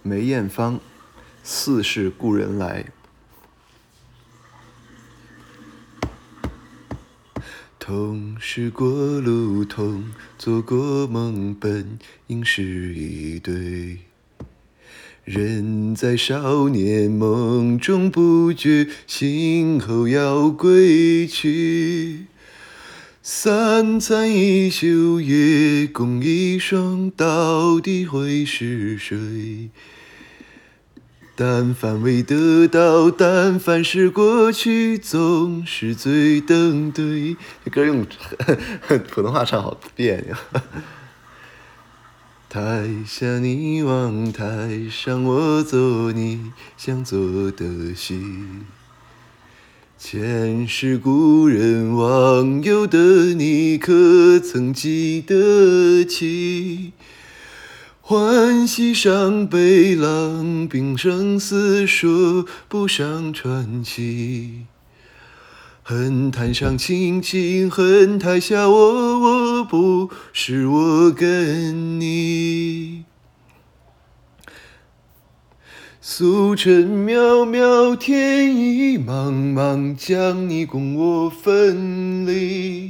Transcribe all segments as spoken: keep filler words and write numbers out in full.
梅艳芳，似是故人来。同是过路同，做过梦，本应是一对。人在少年梦中不觉，醒后要归去。三餐一宿，夜共一双，到底会是谁？但凡未得到，但凡是过去，总是最登对。这歌用普通话唱好别扭。台下你望，台上我做你想做的戏。前世故人忘忧的你，可曾记得起？欢喜伤悲，郎病生死，说不上传奇。恨台上卿卿，恨台下我，我不是我跟你。素尘渺渺，天意茫茫，将你共我分离。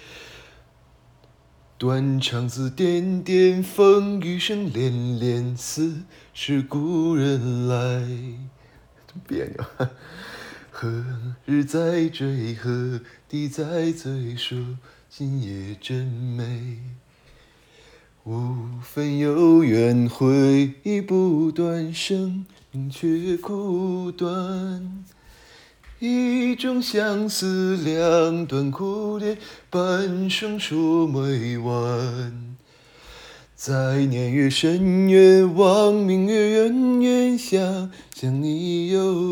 断肠字点点，风雨声连连，似是故人来。真别扭。何日再追，何地再醉，说今夜真美。无分有缘，回忆不断，生命却苦短。一种相思，两段苦恋，半生说没完。在年月深渊，望明月圆圆，想想你又